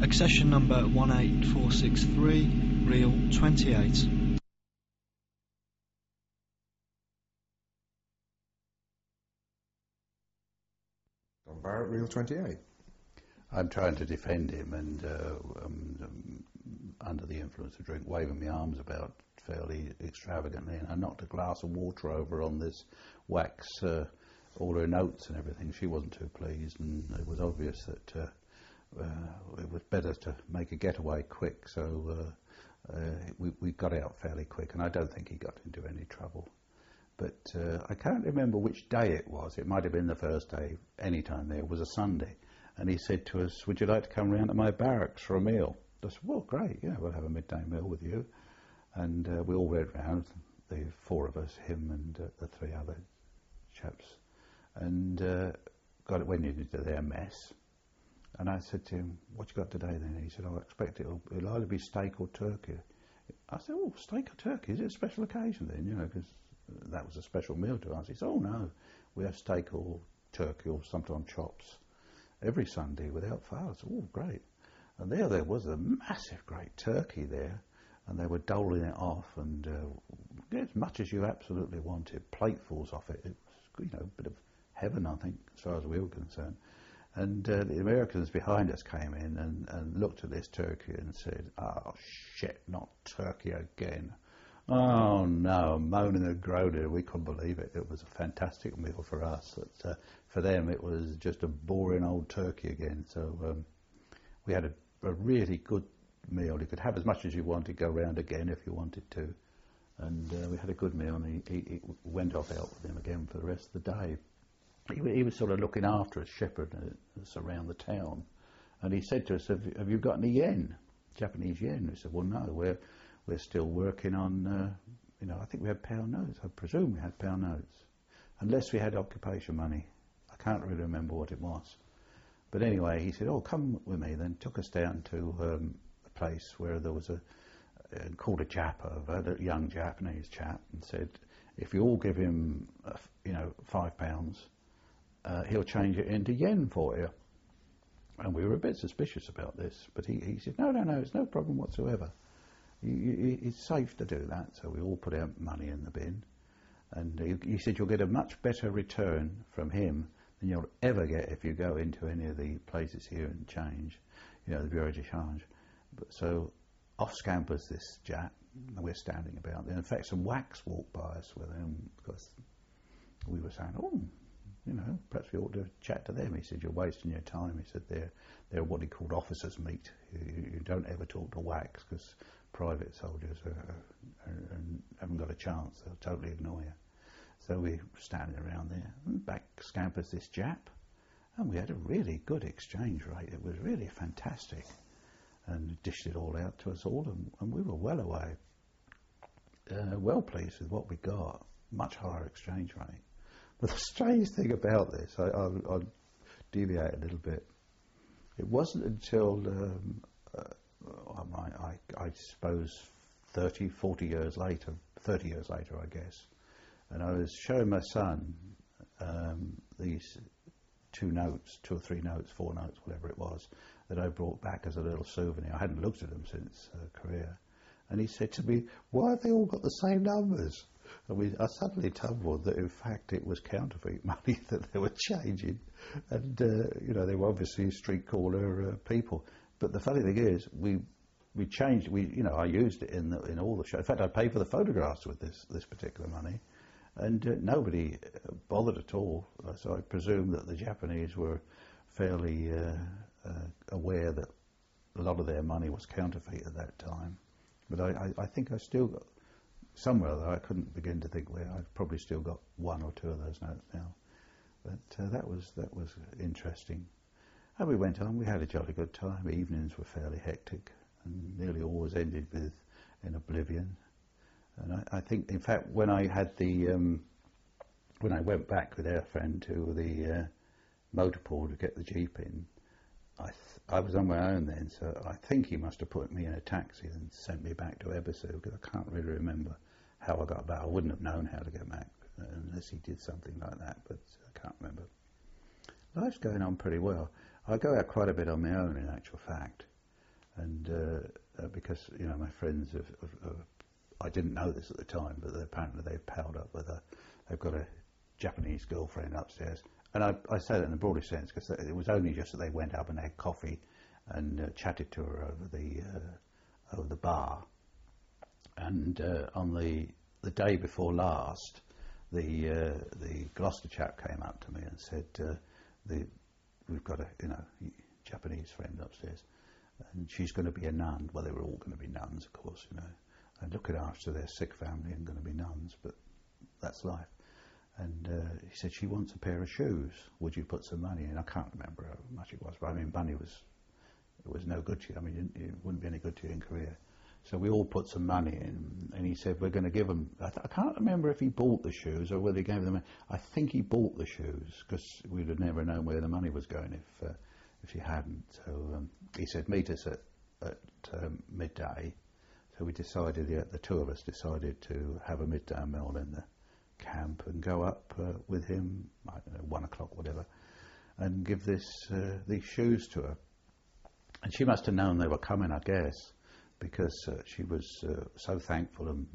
Accession number 18463, reel 28. Don Barrett, reel 28. I'm trying to defend him and under the influence of drink, waving my arms about fairly extravagantly, and I knocked a glass of water over on this wax, all her notes and everything. She wasn't too pleased, and it was obvious that it was better to make a getaway quick, so we got out fairly quick, and I don't think he got into any trouble. But I can't remember which day it was. It might have been the first day, any time there. It was a Sunday. And he said to us, would you like to come round to my barracks for a meal? I said, well, great, yeah, we'll have a midday meal with you. And we all went round, the four of us, him and the three other chaps, and went into their mess. And I said to him, what you got today then? He said, I expect it'll either be steak or turkey. I said, oh, steak or turkey? Is it a special occasion then? You know, because that was a special meal to us. He said, oh no, we have steak or turkey or sometimes chops every Sunday without fail. I said, oh, great. And there was a massive great turkey there, and they were doling it off, and as much as you absolutely wanted, platefuls off it. It was, a bit of heaven, I think, as far as we were concerned. And the Americans behind us came in and looked at this turkey and said, oh shit, not turkey again. Oh no, moaning and groaning, we couldn't believe it. It was a fantastic meal for us. For them it was just a boring old turkey again. So we had a really good meal. You could have as much as you wanted, go round again if you wanted to. And we had a good meal, and he went off out with him again for the rest of the day. He was sort of looking after us, shepherding us around the town. And he said to us, have you got any yen, Japanese yen? We said, well, no, we're still working on, I think we had pound notes. I presume we had pound notes. Unless we had occupation money. I can't really remember what it was. But anyway, he said, oh, come with me. Then took us down to a place where there was called a Jap over, a young Japanese chap, and said, if you all give him, £5, he'll change it into yen for you. And we were a bit suspicious about this, but he said, no, it's no problem whatsoever. It's safe to do that. So we all put our money in the bin, and he said you'll get a much better return from him than you'll ever get if you go into any of the places here and change, the bureau de change. But so off scampers this Jap, and we're standing about there. In fact, some whacks walked by us with him, because we were saying, oh, perhaps we ought to chat to them. He said, you're wasting your time. He said, they're what he called officers' meat. You don't ever talk to whacks, because private soldiers haven't got a chance. They'll totally ignore you. So we were standing around there, and back scampers this Jap, and we had a really good exchange rate. It was really fantastic, and dished it all out to us all, and we were well away, well pleased with what we got. Much higher exchange rate. But the strange thing about this, I'll deviate a little bit. It wasn't until I suppose 30 years later, I guess, and I was showing my son these two or three notes, 4 notes, whatever it was, that I brought back as a little souvenir. I hadn't looked at them since Korea. And he said to me, why have they all got the same numbers? And I suddenly tumbled that in fact it was counterfeit money that they were changing. And, they were obviously street corner people. But the funny thing is, we changed, I used it in all the shows. In fact, I paid for the photographs with this particular money. And nobody bothered at all. So I presume that the Japanese were fairly aware that a lot of their money was counterfeit at that time. But I think I still got, somewhere though, I couldn't begin to think where, I've probably still got 1 or 2 of those notes now. But that was interesting. And we went on, we had a jolly good time. Evenings were fairly hectic, and nearly always ended in oblivion. And I think, in fact, when I had when I went back with our friend to the motor pool to get the Jeep in, I was on my own then, so I think he must have put me in a taxi and sent me back to Ebisu, because I can't really remember how I got back. I wouldn't have known how to get back unless he did something like that, but I can't remember. Life's going on pretty well. I go out quite a bit on my own, in actual fact. and because my friends I didn't know this at the time, but apparently they've palled up with they've got a Japanese girlfriend upstairs, and I say that in the broadest sense because it was only just that they went up and had coffee and chatted to her over the bar, and on the day before last, the Gloucester chap came up to me and said, we've got a Japanese friend upstairs, and she's going to be a nun. Well, they were all going to be nuns, of course, and looking after their sick family and going to be nuns, but that's life. And he said, she wants a pair of shoes. Would you put some money in? I can't remember how much it was, but I mean, money was no good to you. I mean, it wouldn't be any good to you in Korea. So we all put some money in, and he said, we're going to give them, I can't remember if he bought the shoes or whether he gave them, I think he bought the shoes, because we'd have never known where the money was going if he hadn't. So he said, meet us at midday. So we decided, the two of us decided to have a midday meal in the camp and go up with him, I don't know, 1 o'clock, whatever, and give these shoes to her. And she must have known they were coming, I guess, because she was so thankful and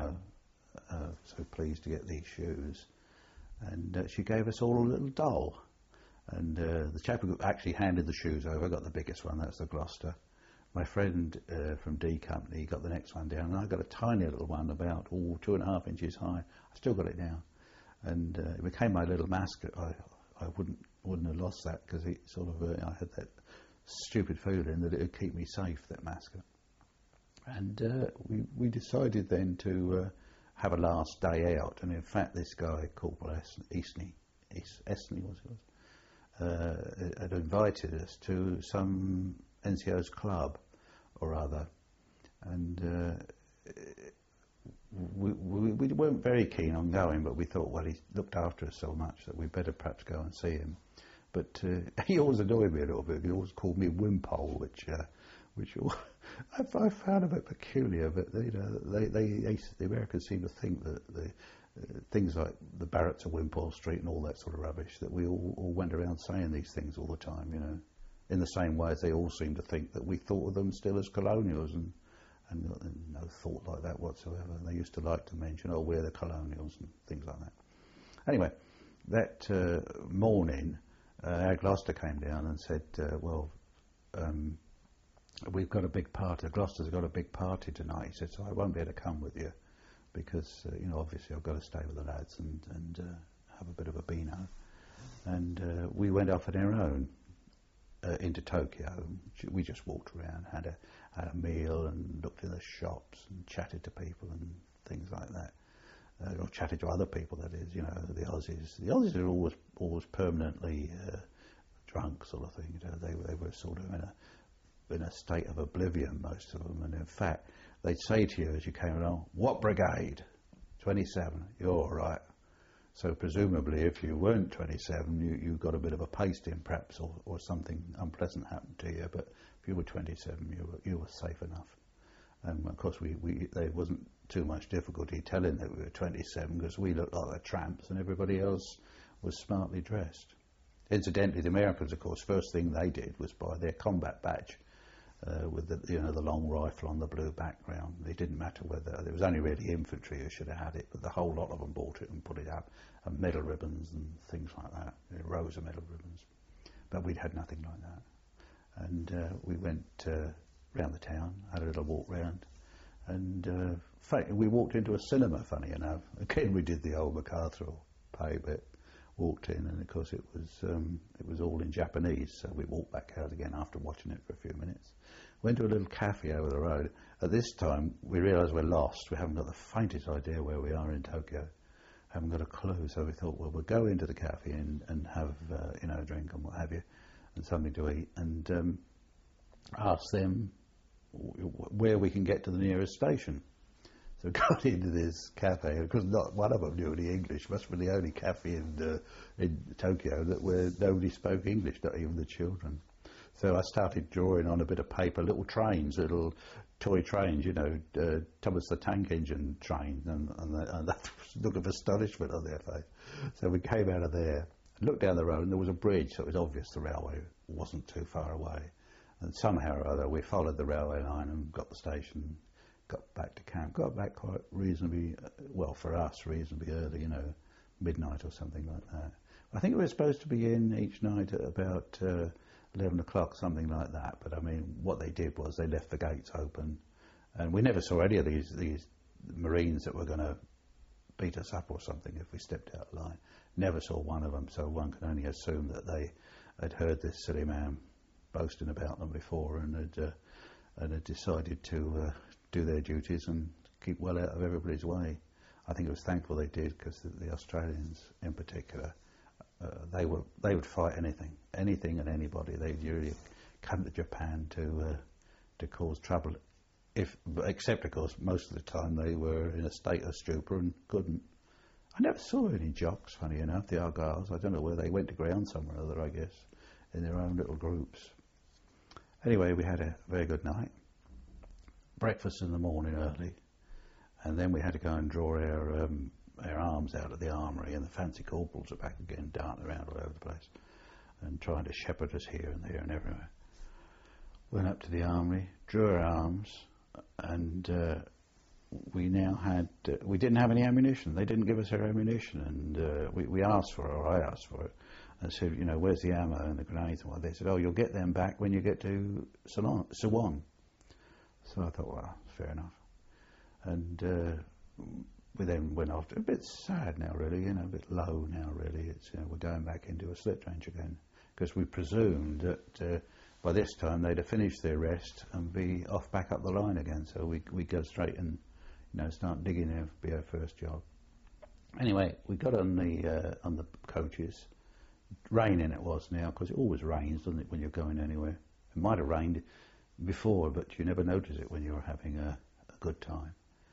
so pleased to get these shoes, and she gave us all a little doll. And the chap who actually handed the shoes over got the biggest one. That's the Gloucester. My friend from D Company got the next one down, and I got a tiny little one about 2.5 inches high. I still got it now, and it became my little mascot. I wouldn't have lost that, because it sort of I had that stupid feeling that it would keep me safe, that mascot. And we decided then to have a last day out, and in fact this guy, Corporal Esney was it, had invited us to some NCO's club or other, and we weren't very keen on going, but we thought, well, he looked after us so much that we'd better perhaps go and see him. But he always annoyed me a little bit. He always called me Wimpole, which I found a bit peculiar. But the Americans seem to think that things like the barracks of Wimpole Street and all that sort of rubbish, that we all went around saying these things all the time, in the same way as they all seem to think that we thought of them still as colonials, and no thought like that whatsoever. They used to like to mention, we're the colonials and things like that. Anyway, that morning, our Gloucester came down and said, we've got a big party. Gloucester's got a big party tonight. He said, so I won't be able to come with you because, obviously I've got to stay with the lads and have a bit of a beano. And we went off on our own into Tokyo. We just walked around, had a meal and looked in the shops and chatted to people and things like that. Or chatted to other people, that is, the Aussies. The Aussies are always permanently drunk, sort of thing. They were sort of in a state of oblivion, most of them. And in fact, they'd say to you as you came along, "What brigade?" 27. You're all right. So presumably, if you weren't 27, you got a bit of a pasting, perhaps, or something unpleasant happened to you. But if you were 27, you were safe enough. And of course, there wasn't too much difficulty telling that we were 27, because we looked like the tramps and everybody else was smartly dressed. Incidentally, the Americans, of course, first thing they did was buy their combat badge with the long rifle on the blue background. It didn't matter whether there was only really infantry who should have had it, but the whole lot of them bought it and put it up, and medal ribbons and things like that, rows of medal ribbons. But we'd had nothing like that, and we went round the town, had a little walk round, and we walked into a cinema, funny enough. Again, we did the old MacArthur pay bit. Walked in, and of course it was all in Japanese, so we walked back out again after watching it for a few minutes. Went to a little cafe over the road. At this time, we realised we're lost. We haven't got the faintest idea where we are in Tokyo. Haven't got a clue, so we thought, well, we'll go into the cafe and have a drink and what have you, and something to eat, and ask them where we can get to the nearest station. So we got into this cafe, because not one of them knew any English. Must be the only cafe in Tokyo where nobody spoke English, not even the children. So I started drawing on a bit of paper little trains, little toy trains, Thomas the Tank Engine train, and that was a look of astonishment on their face. So we came out of there, looked down the road, and there was a bridge, so it was obvious the railway wasn't too far away. And somehow or other we followed the railway line and got the station, got back to camp, got back quite reasonably, well for us, reasonably early, you know, midnight or something like that. I think we were supposed to be in each night at about 11 o'clock, something like that. But I mean, what they did was they left the gates open, and we never saw any of these Marines that were going to beat us up or something if we stepped out of line. Never saw one of them, so one can only assume that they had heard this silly man boasting about them before and had decided to do their duties and keep well out of everybody's way. I think it was thankful they did, because the Australians in particular, they would fight anything and anybody. They'd usually come to Japan to cause trouble, except of course most of the time they were in a state of stupor and couldn't. I never saw any jocks, funny enough, the Argylls. I don't know where they went to ground somewhere or other, I guess, in their own little groups. Anyway, we had a very good night. Breakfast in the morning early, and then we had to go and draw our arms out of the armoury, and the fancy corporals are back again, darting around all over the place and trying to shepherd us here and there and everywhere. Went up to the armoury, drew our arms, and we now had, we didn't have any ammunition. They didn't give us our ammunition, and we asked for it, or I asked for it. I said, you know, where's the ammo and the grenades and what? They said, oh, you'll get them back when you get to Suwon. So I thought, well, fair enough. And we then went off. A bit sad now, really, you know, a bit low now, really. It's, you know, we're going back into a slit range again, because we presumed that by this time they'd have finished their rest and be off back up the line again. So we go straight and, you know, start digging in, be our first job. Anyway, we got on the coaches. Raining it was now, because it always rains, doesn't it, when you're going anywhere. It might have rained before, but you never notice it when you're having a good time.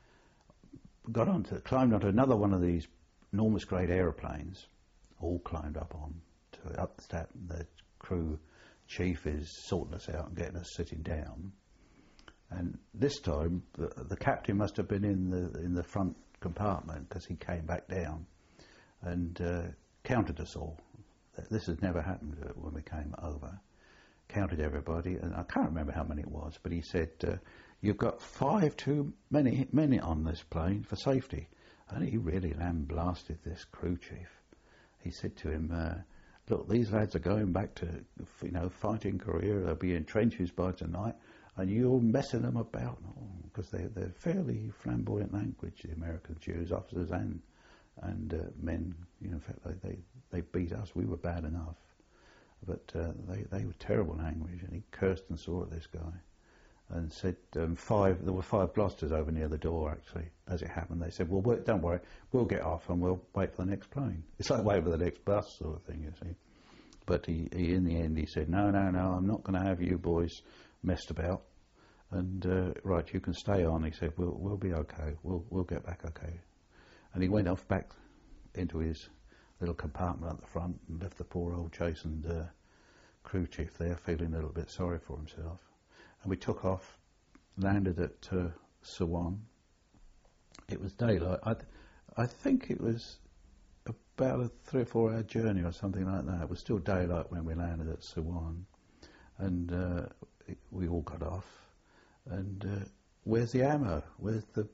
Climbed onto another one of these enormous great aeroplanes, all climbed up the step. The crew chief is sorting us out and getting us sitting down. And this time, the captain must have been in the front compartment, because he came back down and counted us all. This has never happened when we came over. Counted everybody, and I can't remember how many it was, but he said, you've got 5 too many men on this plane for safety. And he really lambasted this crew chief. He said to him, look, these lads are going back to, you know, fighting Korea. They'll be in trenches by tonight, and you're messing them about. Because they're fairly flamboyant language, the Americans use, officers and men. You know, in fact, they beat us. We were bad enough, but they were terrible language. And he cursed and swore at this guy, and said there were 5 Gloucesters over near the door. Actually, as it happened, they said, "Well, don't worry, we'll get off and we'll wait for the next plane." It's like wait for the next bus sort of thing, you see. But he in the end, he said, "No, I'm not going to have you boys messed about. And right, you can stay on." He said, "We'll be okay. We'll get back okay." And he went off back into his little compartment at the front and left the poor old chastened crew chief there feeling a little bit sorry for himself. And we took off, landed at Suwon. It was daylight. I think it was about a 3 or 4 hour journey or something like that. It was still daylight when we landed at Suwon. And we all got off. And where's the ammo? Where's the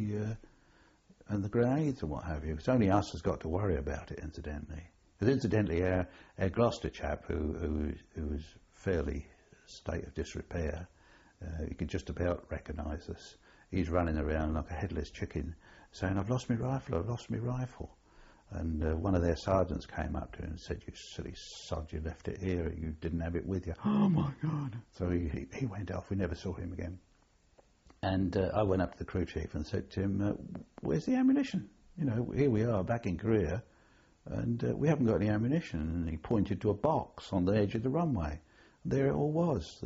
and the grenades and what have you? It's only us has got to worry about it, incidentally. Because incidentally, our Gloucester chap, who was fairly state of disrepair, you could just about recognise us. He's running around like a headless chicken, saying, "I've lost my rifle, I've lost my rifle." And one of their sergeants came up to him and said, "You silly sod, you left it here, you didn't have it with you." "Oh my God." So he went off, we never saw him again. And I went up to the crew chief and said to him, "Where's the ammunition? You know, here we are back in Korea, and we haven't got any ammunition." And he pointed to a box on the edge of the runway. There it all was,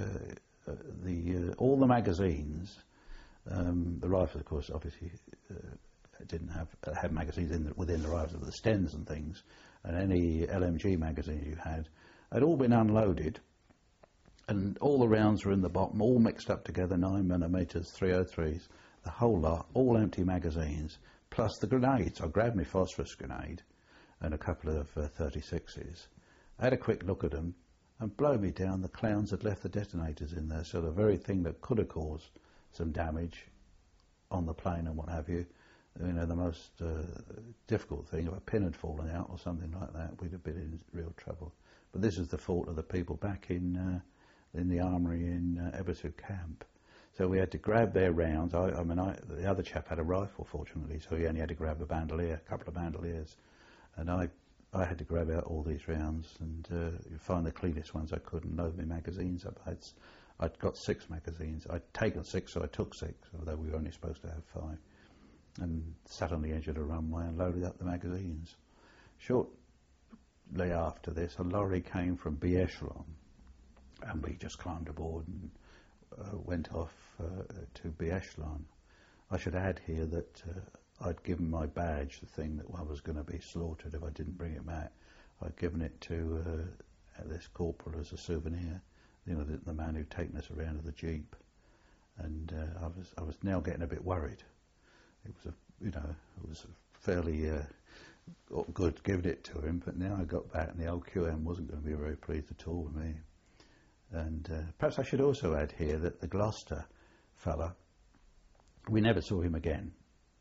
all the magazines. The rifles, of course, obviously didn't have magazines within the rifles, but the Stens and things, and any LMG magazines you had all been unloaded. And all the rounds were in the bottom, all mixed up together, 9mm, 303s, the whole lot, all empty magazines, plus the grenades. I grabbed my phosphorus grenade and a couple of 36s. I had a quick look at them, and blow me down, the clowns had left the detonators in there, so the very thing that could have caused some damage on the plane and what have you, you know, the most difficult thing, if a pin had fallen out or something like that, we'd have been in real trouble. But this was the fault of the people back in the armoury in Ebbsford Camp. So we had to grab their rounds. The other chap had a rifle, fortunately, so he only had to grab a couple of bandoliers. And I had to grab out all these rounds and find the cleanest ones I could and load my magazines up. I'd got 6 magazines. I'd taken 6, so I took 6, although we were only supposed to have 5. And sat on the edge of the runway and loaded up the magazines. Shortly after this, a lorry came from B Echelon, and we just climbed aboard and went off to B Echelon. I should add here that I'd given my badge, the thing that I was going to be slaughtered if I didn't bring it back. I'd given it to this corporal as a souvenir, you know, the man who'd taken us around in the jeep. And I was now getting a bit worried. It was fairly good giving it to him, but now I got back and the old QM wasn't going to be very pleased at all with me. And perhaps I should also add here that the Gloucester fella, we never saw him again.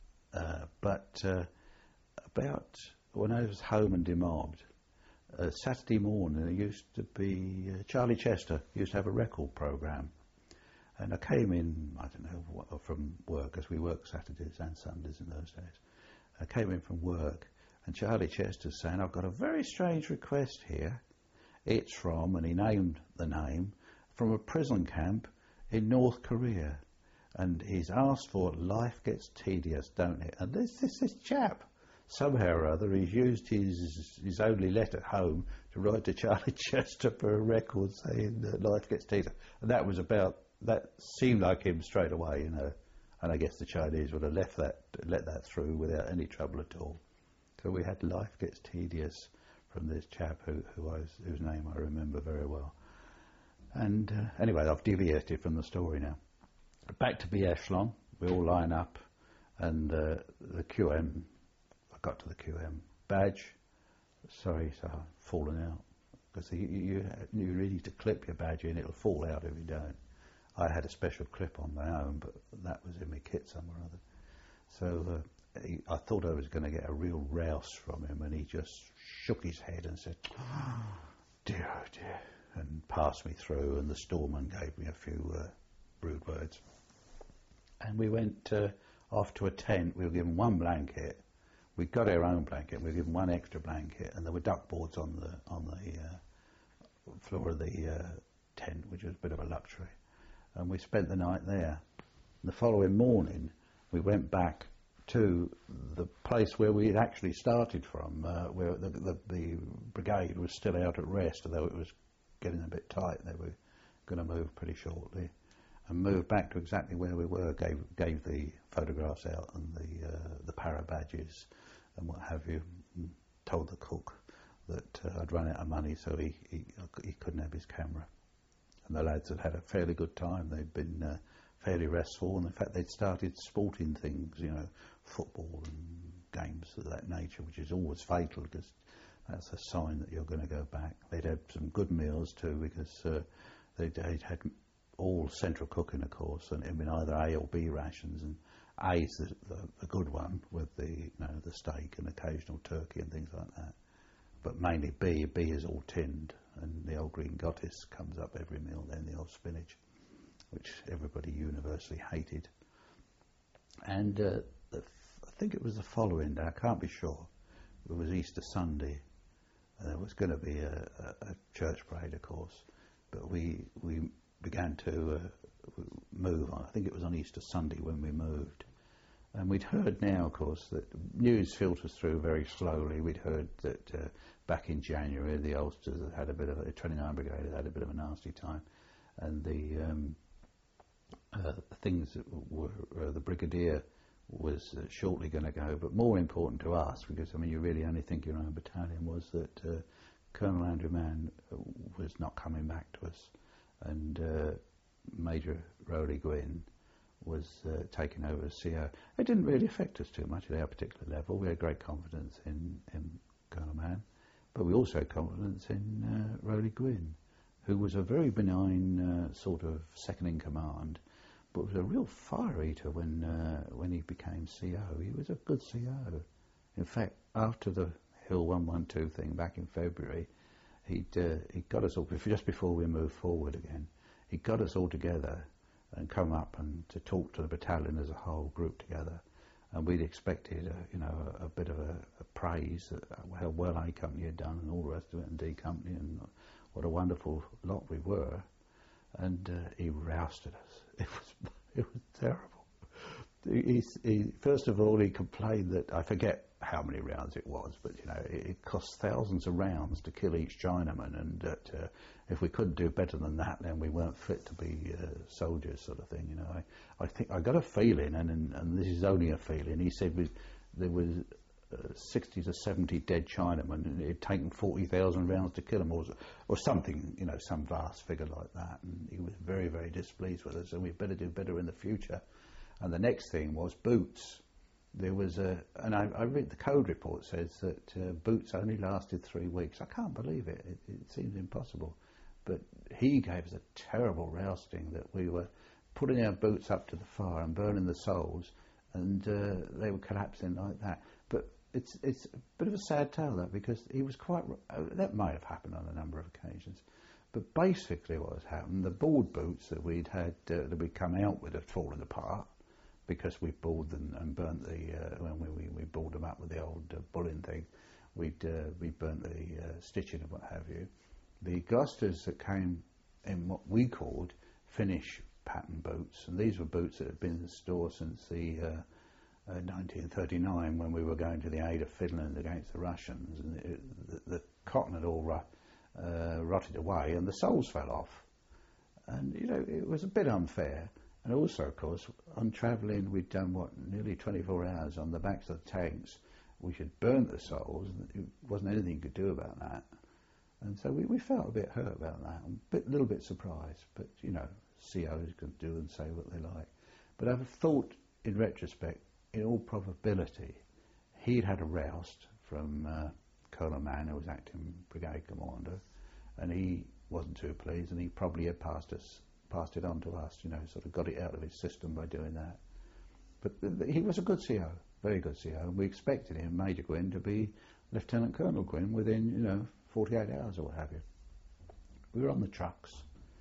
But about when I was home and demobbed, Saturday morning there used to be, Charlie Chester used to have a record programme. And I came in, I don't know, from work, as we worked Saturdays and Sundays in those days. I came in from work, and Charlie Chester's saying, I've got a very strange request here. It's from, and he named the name, from a prison camp in North Korea. And he's asked for Life Gets Tedious, Don't It? And this chap, somehow or other, he's used his only letter home to write to Charlie Chester for a record saying that Life Gets Tedious. And that seemed like him straight away, you know. And I guess the Chinese would have let that through without any trouble at all. So we had Life Gets Tedious from this chap whose name I remember very well. And anyway, I've deviated from the story now. Back to B Echelon, we all line up, and the QM, I got to the QM, badge, sorry, so I've fallen out. Because you really need to clip your badge in, it'll fall out if you don't. I had a special clip on my own, but that was in my kit somewhere or other. So I thought I was going to get a real rouse from him, and he just shook his head and said, oh dear, and passed me through, and the storeman gave me a few rude words. And we went off to a tent. We were given one blanket. We got our own blanket. We were given one extra blanket, and there were duck boards on the floor of the tent, which was a bit of a luxury. And we spent the night there. The following morning, we went back to the place where we had actually started from, where the brigade was still out at rest, although it was getting a bit tight. They were going to move pretty shortly, and moved back to exactly where we were, gave the photographs out and the para badges and what have you, and told the cook that I'd run out of money, so he couldn't have his camera. And the lads had a fairly good time. They'd been fairly restful, and in fact they'd started sporting things, you know, football and games of that nature, which is always fatal because that's a sign that you're going to go back. They'd had some good meals too, because they'd had all central cooking, of course, and it'd been either A or B rations, and A's the good one with the steak and occasional turkey and things like that. But mainly B is all tinned, and the old green goddess comes up every meal, then the old spinach, which everybody universally hated. And I think it was the following day, I can't be sure, it was Easter Sunday. There was going to be a church parade, of course, but we began to move on. I think it was on Easter Sunday when we moved. And we'd heard now, of course, that news filters through very slowly. We'd heard that back in January, the Ulsters had a bit of the 29 Brigade had a bit of a nasty time, and the things that were the Brigadier was shortly going to go. But more important to us, because I mean, you really only think your own battalion, was that Colonel Andrew Mann was not coming back to us, and Major Rowley Gwynn was taking over as CO. It didn't really affect us too much at our particular level. We had great confidence in Colonel Mann, but we also had confidence in Rowley Gwynn. who was a very benign sort of second in command, but was a real fire eater when he became CO. He was a good CO. In fact, after the Hill 112 thing back in February, he got us all, just before we moved forward again, he got us all together and come up and to talk to the battalion as a whole, group together. And we'd expected, a bit of a praise that how well A Company had done and all the rest of it, and D Company, and what a wonderful lot we were. And he rousted us. It was terrible. First of all, he complained that, I forget how many rounds it was, but it cost thousands of rounds to kill each Chinaman, and that if we couldn't do better than that, then we weren't fit to be soldiers, sort of thing. I think I got a feeling, and this is only a feeling. He said there was 60 to 70 dead Chinamen, and it had taken 40,000 rounds to kill them, or something, some vast figure like that. And he was very, very displeased with us, and we'd better do better in the future. And the next thing was boots. There was and I read the code report says that boots only lasted 3 weeks. I can't believe it. It seems impossible. But he gave us a terrible rousting that we were putting our boots up to the fire and burning the soles, and they were collapsing like that. But it's a bit of a sad tale, that, because he was quite. That might have happened on a number of occasions. But basically what has happened, the board boots that we'd had, that we'd come out with, had fallen apart, because we bored them and burnt when we bored them up with the old bullion thing, we burnt the stitching and what have you. The Gloucesters that came in what we called Finnish pattern boots, and these were boots that had been in the store since the 1939, when we were going to the aid of Finland against the Russians, and the cotton had all rotted away and the soles fell off, and it was a bit unfair. And also, of course, on travelling, we'd done, nearly 24 hours on the backs of the tanks. We had burnt the soles, and there wasn't anything you could do about that. And so we felt a bit hurt about that, a little bit surprised. But, COs can do and say what they like. But I've thought, in retrospect, in all probability, he'd had a roust from Colonel Mann, who was acting brigade commander, and he wasn't too pleased, and he probably had passed it on to us, sort of got it out of his system by doing that. But he was a good CO, very good CO, and we expected him, Major Gwynn, to be Lieutenant Colonel Gwynn within, 48 hours or what have you. We were on the trucks,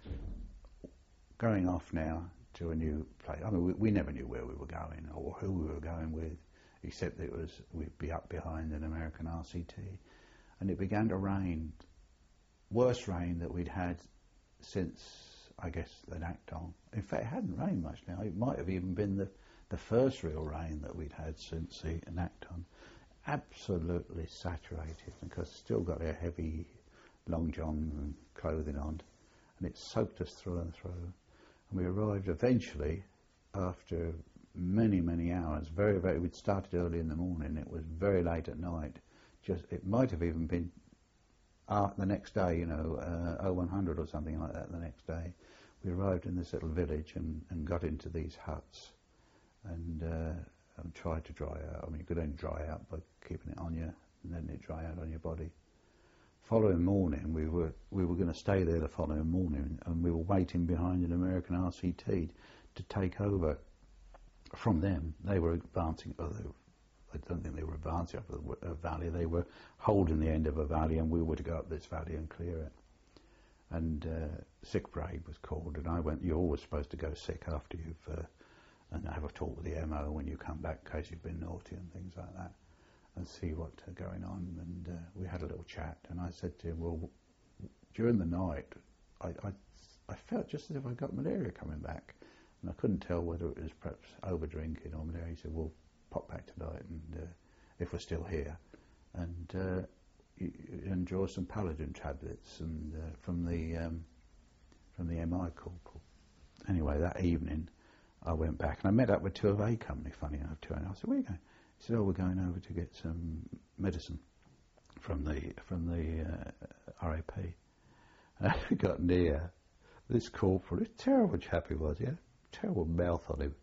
going off now to a new place. I mean, we never knew where we were going or who we were going with, except that we'd be up behind an American RCT. And it began to rain, worst rain that we'd had since, I guess, the Nakdong. In fact, it hadn't rained much now. It might have even been the first real rain that we'd had since the Nakdong. Absolutely saturated, because still got our heavy long john and clothing on, and it soaked us through and through. And we arrived eventually, after many, many hours, we'd started early in the morning, it was very late at night. It might have even been the next day, 0100 or something like that the next day. We arrived in this little village and got into these huts and tried to dry out. I mean, you could only dry out by keeping it on you and letting it dry out on your body. Following morning, we were going to stay there the following morning, and we were waiting behind an American RCT to take over from them. They were advancing, I don't think they were advancing up a valley, they were holding the end of a valley, and we were to go up this valley and clear it. And sick brigade was called, and I went. You're always supposed to go sick after you've and have a talk with the MO when you come back, in case you've been naughty and things like that, and see what's going on. And we had a little chat, and I said to him, well, during the night, I felt just as if I got malaria coming back, and I couldn't tell whether it was perhaps over drinking or malaria. He said, well, pop back tonight, and if we're still here, and draw some Paladin tablets, and from the MI corporal. Anyway, that evening I went back and I met up with two of A Company, funny enough, and I said, where are you going? He said, oh, we're going over to get some medicine from the RAP. And as we got near, this corporal, a terrible chap he was, yeah, terrible mouth on him,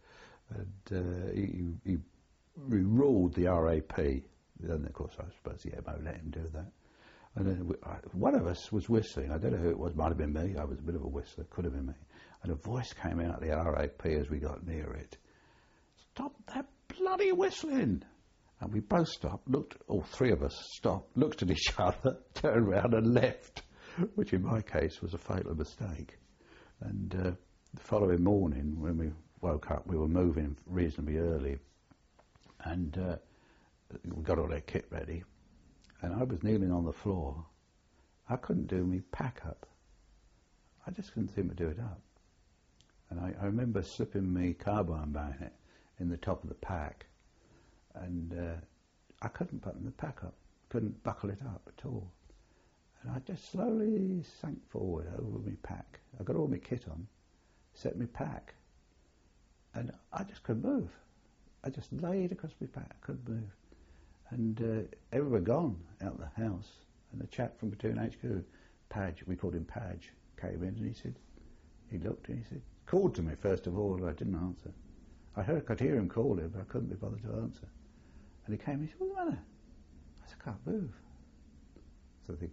and he ruled the RAP. Then, of course, I suppose the MO let him do that. And then one of us was whistling. I don't know who it was. Might have been me. I was a bit of a whistler. Could have been me. And a voice came out of the RAP as we got near it. "Stop that bloody whistling!" And we both stopped, looked, all three of us stopped, looked at each other, turned around and left, which in my case was a fatal mistake. And the following morning, when we woke up, we were moving reasonably early, and we got all our kit ready, and I was kneeling on the floor. I couldn't do me pack up. I just couldn't seem to do it up. And I remember slipping me carbine bayonet in the top of the pack, and I couldn't button the pack up, couldn't buckle it up at all. And I just slowly sank forward over my pack. I got all my kit on, set my pack, and I just couldn't move. I just laid across my back, I couldn't move. And everyone gone out of the house, and the chap from Platoon HQ, Padge, we called him Padge, came in and he looked and he said, called to me first of all, and I didn't answer. I could hear him calling, but I couldn't be bothered to answer. And he came and he said, "What's the matter?" I said, "I can't move." So they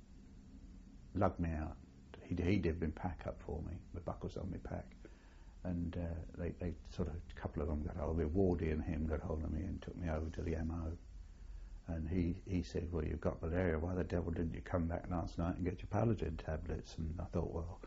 lugged me out. He did my pack up for me, the buckles on my pack. And they sort of, a couple of them got hold of me, Wardy and him got hold of me and took me over to the MO. And he said, "Well, you've got malaria, why the devil didn't you come back last night and get your Paladin tablets?" And I thought, well,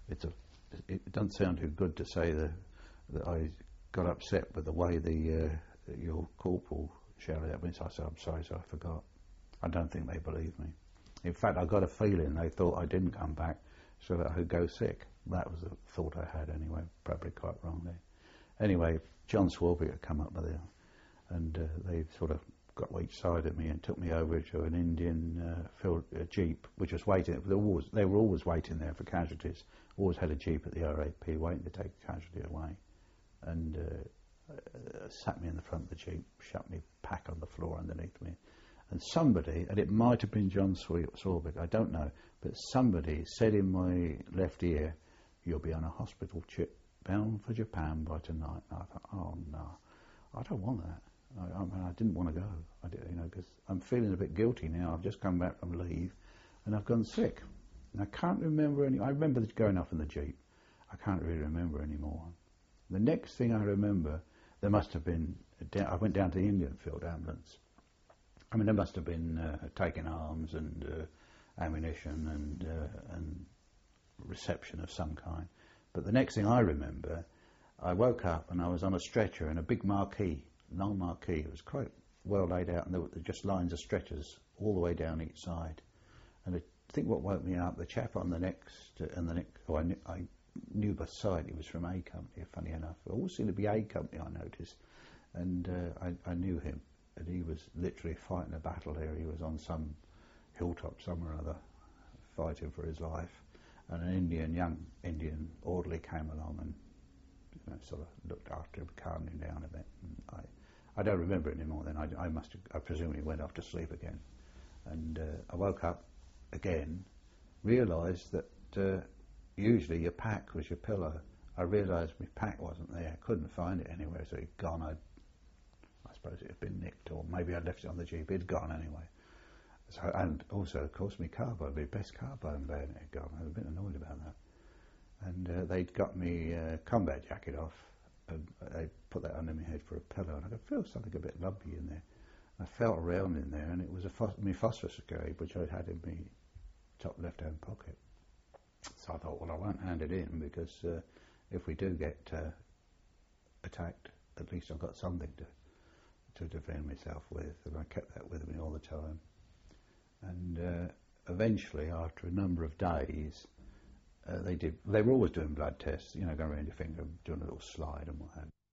it doesn't sound too good to say that I got upset with the way your corporal shouted at me. So I said, "I'm sorry, sir, I forgot." I don't think they believed me. In fact, I got a feeling they thought I didn't come back so that I could go sick. That was the thought I had anyway, probably quite wrongly. Anyway, John Swarbrick had come up with it, and they sort of got each side of me and took me over to an Indian jeep, which was waiting. They were always waiting there for casualties. Always had a jeep at the RAP waiting to take the casualty away. And sat me in the front of the jeep, shut me pack on the floor underneath me. And somebody, and it might have been John Swarbrick, I don't know, but somebody said in my left ear, "You'll be on a hospital trip bound for Japan by tonight." And I thought, oh no, I don't want that. I didn't want to go, because I'm feeling a bit guilty now. I've just come back from leave and I've gone sick. And I can't remember I remember going off in the jeep. I can't really remember anymore. The next thing I remember, there must have been, I went down to the Indian Field Ambulance. I mean, there must have been taking arms and ammunition and reception of some kind. But the next thing I remember, I woke up and I was on a stretcher in a big marquee, long marquee. It was quite well laid out, and there were just lines of stretchers all the way down each side. And I think what woke me up, the chap on the next, I knew by sight he was from A Company, funny enough. It always seemed to be A Company, I noticed. And I knew him, and he was literally fighting a battle here. He was on some hilltop somewhere or other, fighting for his life. And an young Indian orderly came along and sort of looked after him, calmed him down a bit. And I don't remember it anymore then. I presumably went off to sleep again. And I woke up again, realised that usually your pack was your pillow. I realised my pack wasn't there, couldn't find it anywhere, so it'd gone. I suppose it had been nicked, or maybe I'd left it on the jeep. It'd gone anyway. So, and also, of course, my best carbine bayonet had gone. I was a bit annoyed about that. And they'd got me combat jacket off, and they put that under my head for a pillow, and I could feel something a bit lumpy in there. I felt around in there, and it was my phosphorus grenade, which I'd had in my top left-hand pocket. So I thought, well, I won't hand it in, because if we do get attacked, at least I've got something to defend myself with, and I kept that with me all the time. And eventually, after a number of days, they were always doing blood tests, going around your finger, doing a little slide and what have you.